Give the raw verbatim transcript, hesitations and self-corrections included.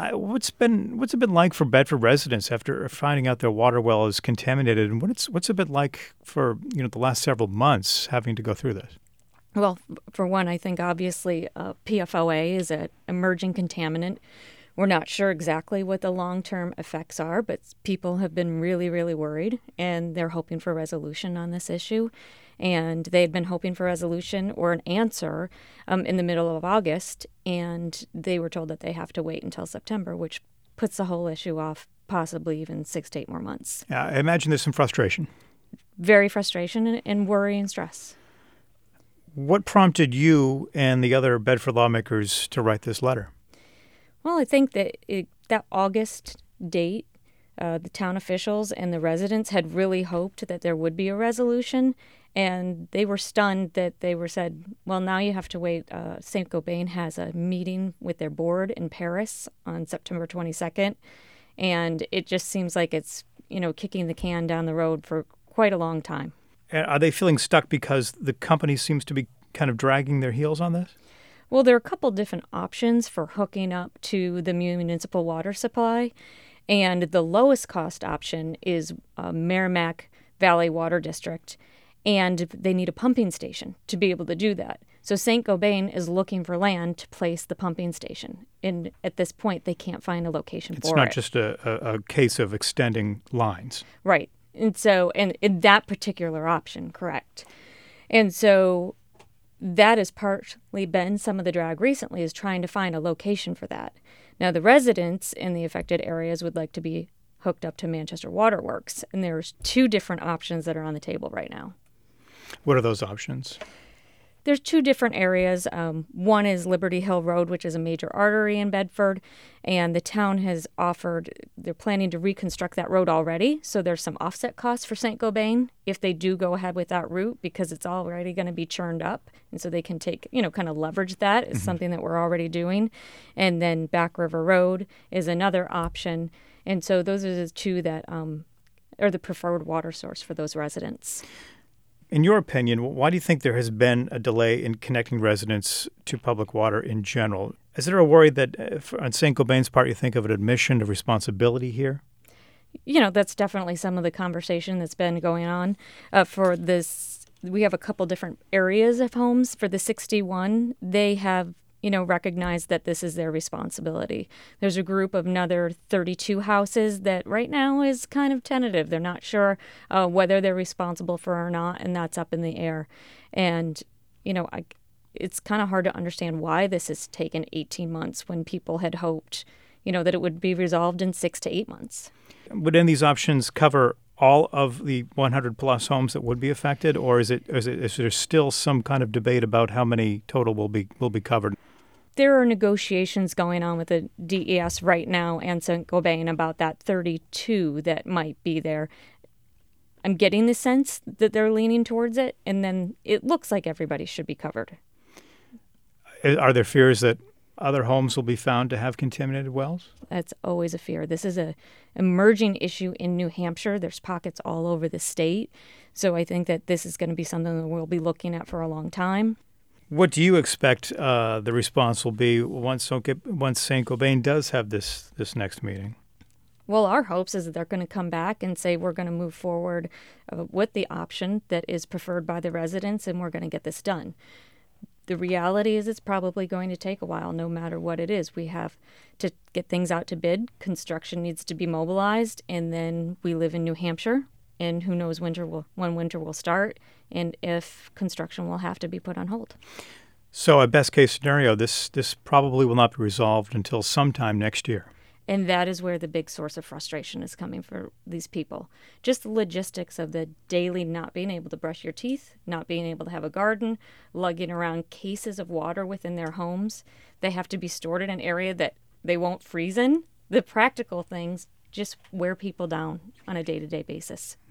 Uh, what's been what's it been like for Bedford residents after finding out their water well is contaminated, and what's what's it been like for you know the last several months having to go through this? Well, for one, I think obviously uh, P F O A is an emerging contaminant. We're not sure exactly what the long-term effects are, but people have been really, really worried, and they're hoping for resolution on this issue. And they had been hoping for resolution or an answer um, in the middle of August, and they were told that they have to wait until September, which puts the whole issue off possibly even six to eight more months. Yeah, I imagine there's some frustration. Very frustration and, and worry and stress. What prompted you and the other Bedford lawmakers to write this letter? Well, I think that it, that August date, uh, the town officials and the residents had really hoped that there would be a resolution, and they were stunned that they were said, well, now you have to wait. Uh, Saint-Gobain has a meeting with their board in Paris on September twenty-second, and it just seems like it's, you know, kicking the can down the road for quite a long time. Are they feeling stuck because the company seems to be kind of dragging their heels on this? Well, there are a couple different options for hooking up to the municipal water supply, and the lowest cost option is uh, Merrimack Valley Water District, and they need a pumping station to be able to do that. So Saint-Gobain is looking for land to place the pumping station, and at this point, they can't find a location it's for it. It's not just a, a, a case of extending lines. Right. And so, and in that particular option, correct. And so that has partly been some of the drag recently, is trying to find a location for that. Now, the residents in the affected areas would like to be hooked up to Manchester Water Works, and there's two different options that are on the table right now. What are those options? There's two different areas. Um, one is Liberty Hill Road, which is a major artery in Bedford, and the town has offered, they're planning to reconstruct that road already, so there's some offset costs for Saint-Gobain if they do go ahead with that route, because it's already going to be churned up, and so they can take, you know, kind of leverage that. It's mm-hmm. something that we're already doing. And then Back River Road is another option, and so those are the two that um, are the preferred water source for those residents. In your opinion, why do you think there has been a delay in connecting residents to public water in general? Is there a worry that uh, on Saint-Gobain's part you think of an admission of responsibility here? You know, that's definitely some of the conversation that's been going on. Uh, for this, we have a couple different areas of homes. For the sixty-one, they have, you know, recognized that this is their responsibility. There's a group of another thirty-two houses that right now is kind of tentative. They're not sure uh, whether they're responsible for or not, and that's up in the air. And, you know, I, it's kind of hard to understand why this has taken eighteen months when people had hoped, you know, that it would be resolved in six to eight months. Would any of these options cover all of the one hundred plus homes that would be affected, or is it is, it, is there still some kind of debate about how many total will be will be covered? There are negotiations going on with the D E S right now and Saint-Gobain about that thirty-two that might be there. I'm getting the sense that they're leaning towards it, and then it looks like everybody should be covered. Are there fears that other homes will be found to have contaminated wells? That's always a fear. This is a emerging issue in New Hampshire. There's pockets all over the state. So I think that this is going to be something that we'll be looking at for a long time. What do you expect uh, the response will be once once Saint-Gobain does have this this next meeting? Well, our hopes is that they're going to come back and say we're going to move forward uh, with the option that is preferred by the residents, and we're going to get this done. The reality is it's probably going to take a while, no matter what it is. We have to get things out to bid. Construction needs to be mobilized, and then we live in New Hampshire, and who knows winter will, when winter will start, and if construction will have to be put on hold. So a best case scenario, this this probably will not be resolved until sometime next year. And that is where the big source of frustration is coming for these people. Just the logistics of the daily not being able to brush your teeth, not being able to have a garden, lugging around cases of water within their homes. They have to be stored in an area that they won't freeze in. The practical things just wear people down on a day-to-day basis.